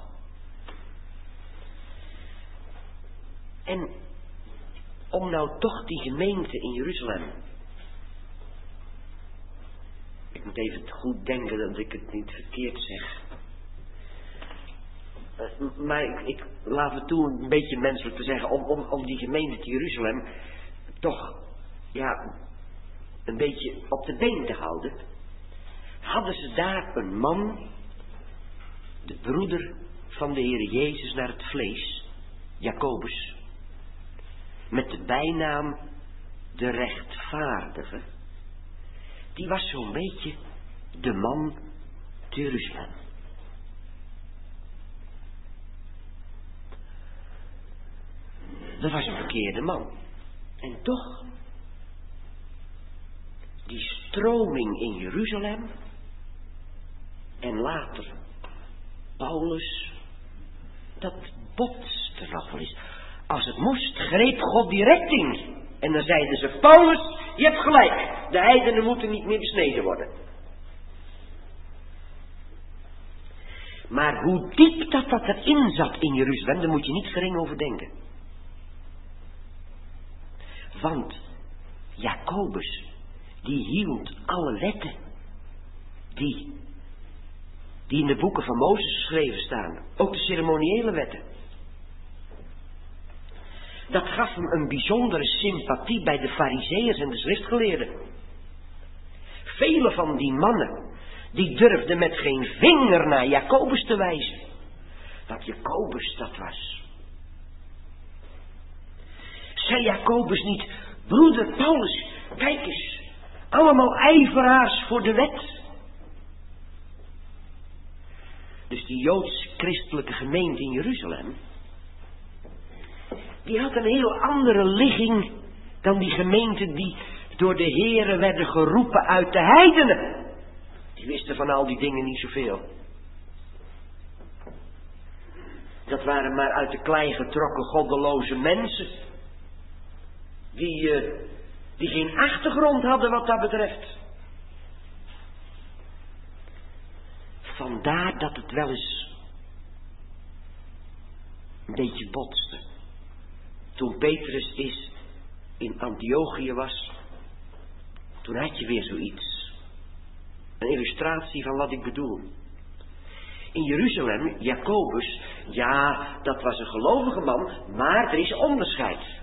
En om nou toch die gemeente in Jeruzalem, ik moet even goed denken dat ik het niet verkeerd zeg. Uh, maar ik, ik laat me toe een beetje menselijk te zeggen, om, om, om die gemeente te Jeruzalem toch, ja, een beetje op de been te houden, hadden ze daar een man, de broeder van de Heer Jezus naar het vlees, Jacobus, met de bijnaam de rechtvaardige. Die was zo'n beetje de man te Jeruzalem. Dat was een verkeerde man. En toch, die stroming in Jeruzalem en later Paulus, dat botste nog wel eens. Als het moest, greep God direct in. En dan zeiden ze, Paulus, je hebt gelijk. De heidenen moeten niet meer besneden worden. Maar hoe diep dat dat erin zat in Jeruzalem, daar moet je niet gering over denken. Want Jacobus, die hield alle wetten die, die in de boeken van Mozes geschreven staan. Ook de ceremoniële wetten. Dat gaf hem een bijzondere sympathie bij de farizeeërs en de schriftgeleerden. Vele van die mannen, die durfden met geen vinger naar Jacobus te wijzen. Dat Jacobus dat was. Zei Jacobus niet, broeder Paulus, kijk eens, allemaal ijveraars voor de wet. Dus die joods-christelijke gemeente in Jeruzalem, die had een heel andere ligging dan die gemeenten die door de Here werden geroepen uit de heidenen. Die wisten van al die dingen niet zoveel. Dat waren maar uit de klei getrokken goddeloze mensen. Die, uh, die geen achtergrond hadden wat dat betreft. Vandaar dat het wel eens een beetje botste. Toen Petrus is in Antiochië was, toen had je weer zoiets. Een illustratie van wat ik bedoel. In Jeruzalem, Jacobus, ja, dat was een gelovige man, maar er is onderscheid.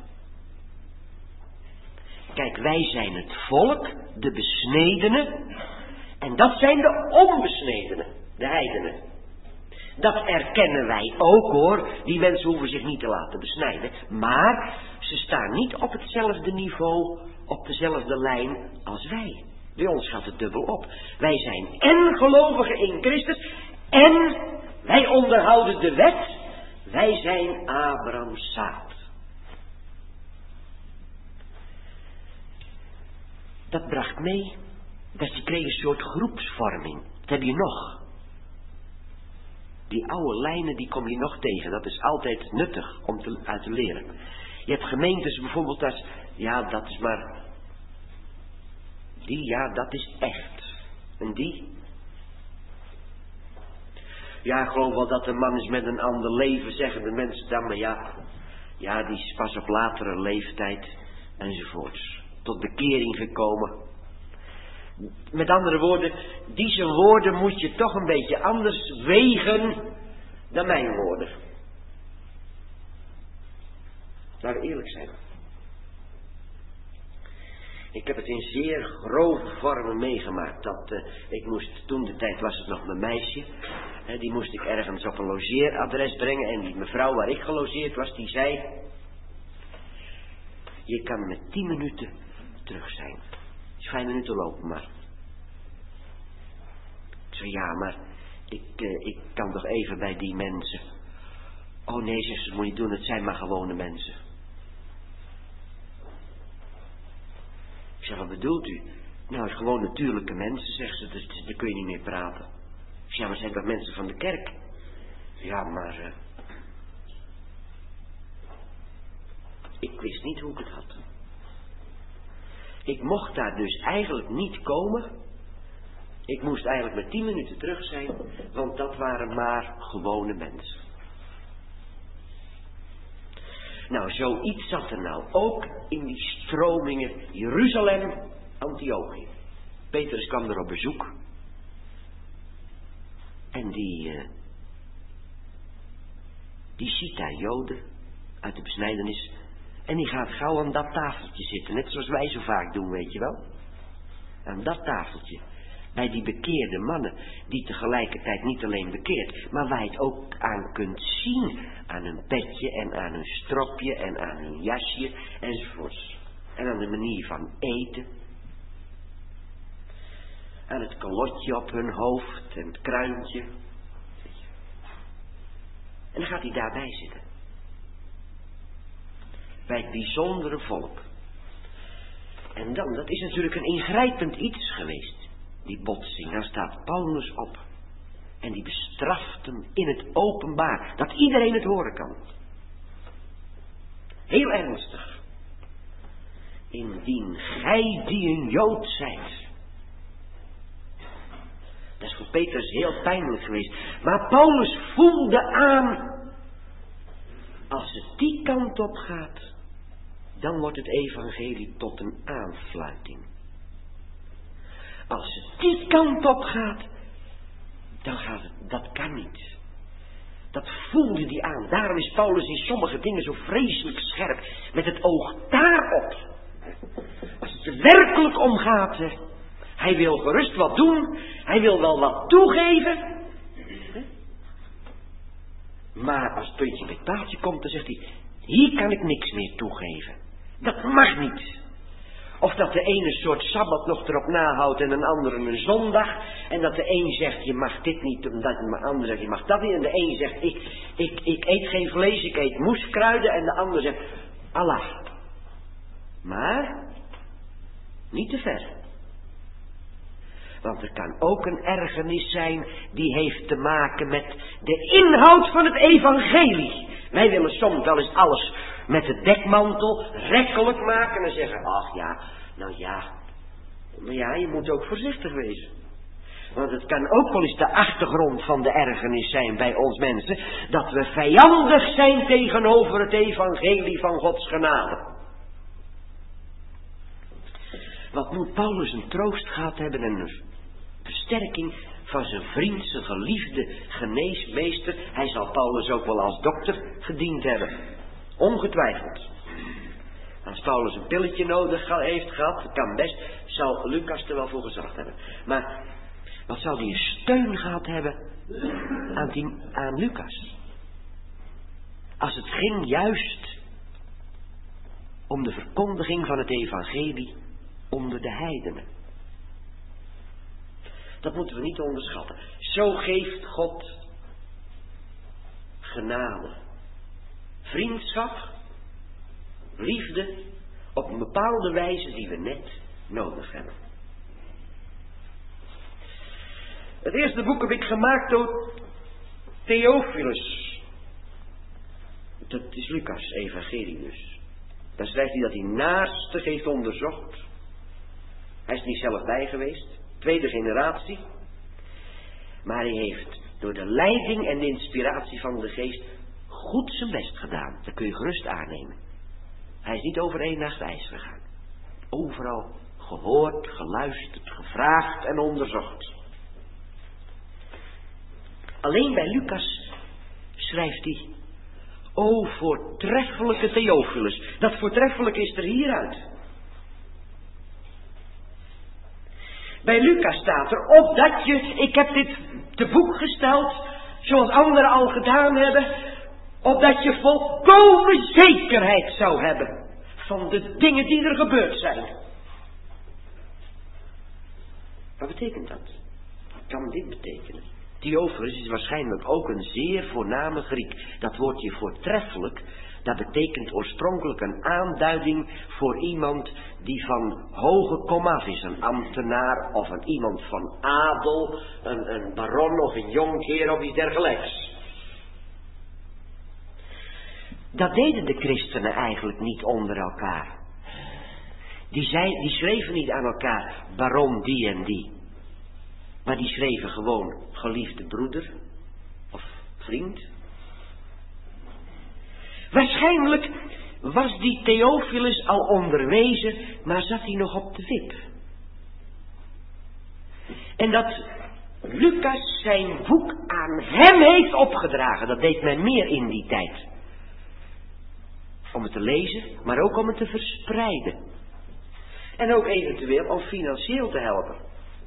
Kijk, wij zijn het volk, de besnedenen, en dat zijn de onbesnedenen, de heidenen. Dat erkennen wij ook hoor, die mensen hoeven zich niet te laten besnijden, maar ze staan niet op hetzelfde niveau, op dezelfde lijn als wij. Bij ons gaat het dubbel op. Wij zijn en gelovigen in Christus, en wij onderhouden de wet, wij zijn Abrahams zaad. dat bracht mee dat je kreeg een soort groepsvorming. Dat heb je nog. Die oude lijnen, die kom je nog tegen. Dat is altijd nuttig om te, uit te leren. Je hebt gemeentes bijvoorbeeld als, ja, dat is maar, die, ja, dat is echt. En die? Ja, ik geloof wel dat een man is met een ander leven, zeggen de mensen dan, maar ja, ja, die is pas op latere leeftijd, enzovoorts. Tot bekering gekomen. Met andere woorden, deze woorden moet je toch een beetje anders wegen dan mijn woorden. Laten we eerlijk zijn. Ik heb het in zeer grove vormen meegemaakt. Dat, uh, ik moest, toen de tijd was het nog mijn meisje. Uh, die moest ik ergens op een logeeradres brengen. En die mevrouw waar ik gelogeerd was, die zei: je kan met tien minuten terug zijn. Dus vijf minuten lopen maar. Ik zei: ja, maar ik, uh, ik kan toch even bij die mensen. Oh nee, zegt ze, dat moet je doen, het zijn maar gewone mensen. Ik zeg: wat bedoelt u? Nou, gewoon natuurlijke mensen, zegt ze, dus, dus daar kun je niet meer praten. Ik zeg: ja, maar zijn dat mensen van de kerk? Ja, maar... Uh, ik wist niet hoe ik het had. Ik mocht daar dus eigenlijk niet komen. Ik moest eigenlijk met tien minuten terug zijn, want dat waren maar gewone mensen. Nou, zoiets zat er nou ook in die stromingen Jeruzalem, Antiochië. Petrus kwam er op bezoek. En die, uh, die ziet daar Joden uit de besnijdenis. En die gaat gauw aan dat tafeltje zitten, net zoals wij zo vaak doen, weet je wel. Aan dat tafeltje. Bij die bekeerde mannen, die tegelijkertijd niet alleen bekeerd, maar waar je het ook aan kunt zien. Aan hun petje en aan hun stropje en aan hun jasje enzovoorts. En aan de manier van eten. Aan het kalotje op hun hoofd en het kruintje. En dan gaat hij daarbij zitten. Bij het bijzondere volk. En dan, dat is natuurlijk een ingrijpend iets geweest. Die botsing, daar staat Paulus op. En die bestraft hem in het openbaar. Dat iedereen het horen kan. Heel ernstig. Indien gij die een Jood zijt. Dat is voor Petrus heel pijnlijk geweest. Maar Paulus voelde aan. Als het die kant op gaat. Dan wordt het evangelie tot een aanfluiting. Als het die kant op gaat, dan gaat het, dat kan niet. Dat voelde die aan. Daarom is Paulus in sommige dingen zo vreselijk scherp. Met het oog daarop. Als het er werkelijk om gaat. Hè, hij wil gerust wat doen. Hij wil wel wat toegeven. Maar als het puntje bij het paaltje komt, dan zegt hij: hier kan ik niks meer toegeven. Dat mag niet. Of dat de ene soort sabbat nog erop nahoudt en een andere een zondag. En dat de een zegt: je mag dit niet, en de ander zegt: je mag dat niet. En de een zegt: ik, ik, ik eet geen vlees, ik eet moeskruiden. En de ander zegt: Allah. Maar niet te ver. Want er kan ook een ergernis zijn die heeft te maken met de inhoud van het evangelie. Wij willen soms wel eens alles met de dekmantel rekkelijk maken en zeggen: ach ja, nou ja. Maar ja, je moet ook voorzichtig wezen. Want het kan ook wel eens de achtergrond van de ergernis zijn bij ons mensen, dat we vijandig zijn tegenover het evangelie van Gods genade. Wat moet Paulus een troost gehad hebben en een versterking van zijn vriend, zijn geliefde geneesmeester. Hij zal Paulus ook wel als dokter gediend hebben. Ongetwijfeld. Als Paulus een pilletje nodig heeft gehad, dat kan best, zal Lucas er wel voor gezorgd hebben. Maar wat zou hij een steun gehad hebben aan, die, aan Lucas? Als het ging juist om de verkondiging van het evangelie onder de heidenen. Dat moeten we niet onderschatten. Zo geeft God genade, vriendschap, liefde op een bepaalde wijze die we net nodig hebben. Het eerste boek heb ik gemaakt door Theophilus. Dat is Lucas' Evangelius. Dan schrijft hij dat hij naarstig heeft onderzocht. Hij is niet zelf bij geweest. Tweede generatie. Maar hij heeft door de leiding en de inspiratie van de geest goed zijn best gedaan. Dat kun je gerust aannemen. Hij is niet over één nacht ijs gegaan. Overal gehoord, geluisterd, gevraagd en onderzocht. Alleen bij Lucas schrijft hij: O voortreffelijke Theophilus. Dat voortreffelijke is er hieruit. Bij Lucas staat er: opdat je, ik heb dit te boek gesteld, zoals anderen al gedaan hebben, opdat je volkomen zekerheid zou hebben van de dingen die er gebeurd zijn. Wat betekent dat? Wat kan dit betekenen? Theophilus is waarschijnlijk ook een zeer voorname Griek. Dat woordje voortreffelijk, dat betekent oorspronkelijk een aanduiding voor iemand die van hoge kom af is. Een ambtenaar of een iemand van adel, een, een baron of een jonkheer of iets dergelijks. Dat deden de christenen eigenlijk niet onder elkaar. Die, zei, die schreven niet aan elkaar baron die en die. Maar die schreven gewoon geliefde broeder of vriend. Waarschijnlijk was die Theophilus al onderwezen, maar zat hij nog op de wip. En dat Lucas zijn boek aan hem heeft opgedragen, dat deed men meer in die tijd. Om het te lezen, maar ook om het te verspreiden. En ook eventueel om financieel te helpen.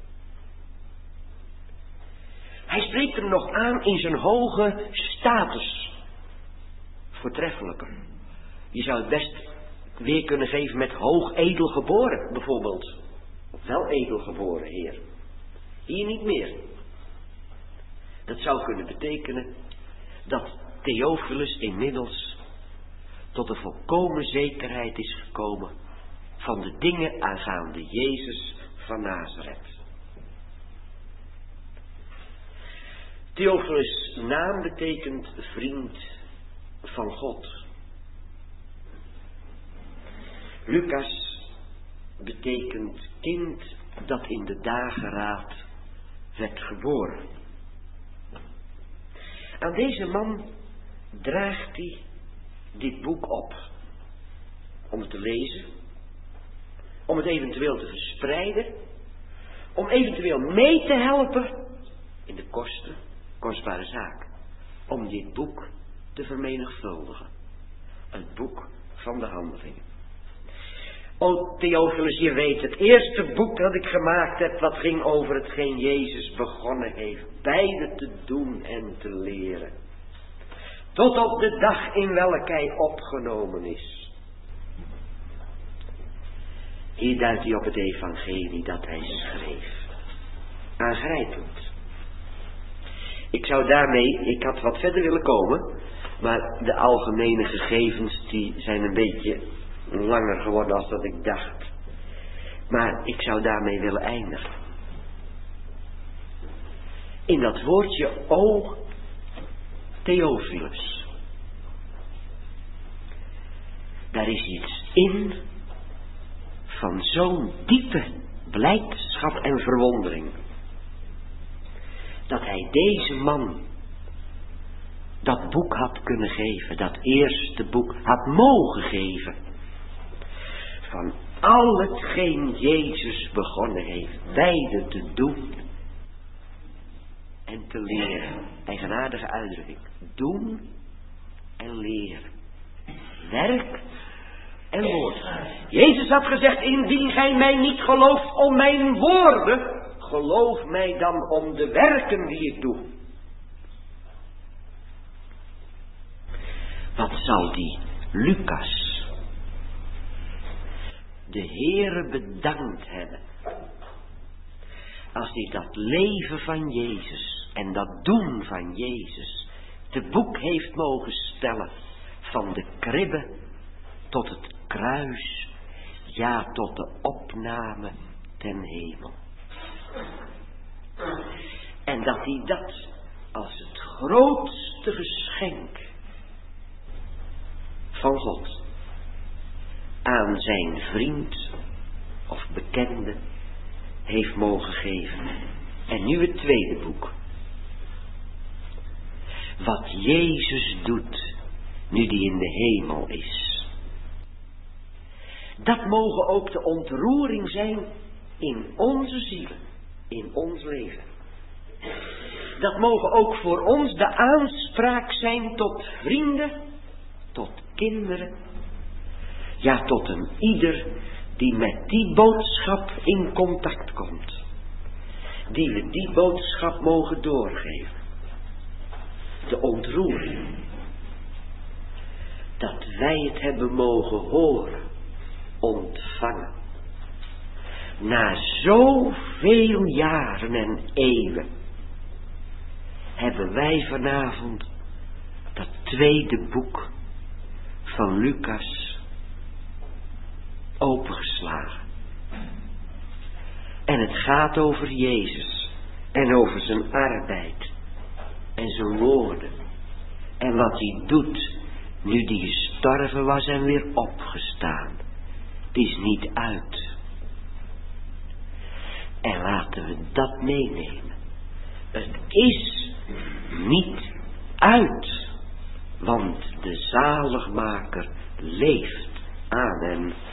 Hij spreekt hem nog aan in zijn hoge status. Voortreffelijke. Je zou het best weer kunnen geven met hoog edelgeboren, bijvoorbeeld. Of wel edelgeboren, heer. Hier niet meer. Dat zou kunnen betekenen dat Theophilus inmiddels tot een volkomen zekerheid is gekomen van de dingen aangaande Jezus van Nazareth. Theophilus' naam betekent vriend van God. Lucas betekent kind dat in de dageraad werd geboren. Aan deze man draagt hij dit boek op. Om het te lezen. Om het eventueel te verspreiden. Om eventueel mee te helpen in de kosten. Kostbare zaak. Om dit boek te vermenigvuldigen. Het boek van de handelingen. O Theophilus, je weet, het eerste boek dat ik gemaakt heb, wat ging over hetgeen Jezus begonnen heeft, beide te doen en te leren. Tot op de dag in welke hij opgenomen is. Hier duidt hij op het evangelie dat hij schreef. Aangrijpend. Ik zou daarmee, ik had wat verder willen komen, maar de algemene gegevens die zijn een beetje langer geworden als dat ik dacht. Maar ik zou daarmee willen eindigen. In dat woordje o Theophilus. Daar is iets in van zo'n diepe blijdschap en verwondering. Dat hij deze man dat boek had kunnen geven, dat eerste boek had mogen geven. Van al hetgeen Jezus begonnen heeft, beide te doen en te leren. Eigenaardige uitdrukking. Doen en leren. Werk en woord. Jezus had gezegd, indien gij mij niet gelooft om mijn woorden, geloof mij dan om de werken die ik doe. Wat zal die Lucas de Heere bedankt hebben, als hij dat leven van Jezus en dat doen van Jezus te boek heeft mogen stellen, van de kribbe tot het kruis, ja, tot de opname ten hemel. En dat hij dat als het grootste geschenk van God aan zijn vriend of bekende heeft mogen geven. En nu het tweede boek. Wat Jezus doet nu die in de hemel is. Dat mogen ook de ontroering zijn in onze zielen, in ons leven. Dat mogen ook voor ons de aanspraak zijn tot vrienden, tot kinderen. Ja, tot een ieder die met die boodschap in contact komt. Die we die boodschap mogen doorgeven. De ontroering. Dat wij het hebben mogen horen, ontvangen. Na zoveel jaren en eeuwen hebben wij vanavond dat tweede boek van Lucas opengeslagen. En het gaat over Jezus en over zijn arbeid en zijn woorden en wat hij doet nu die gestorven was en weer opgestaan. Het is niet uit. En laten we dat meenemen. Het is niet uit, want de zaligmaker leeft. Amen.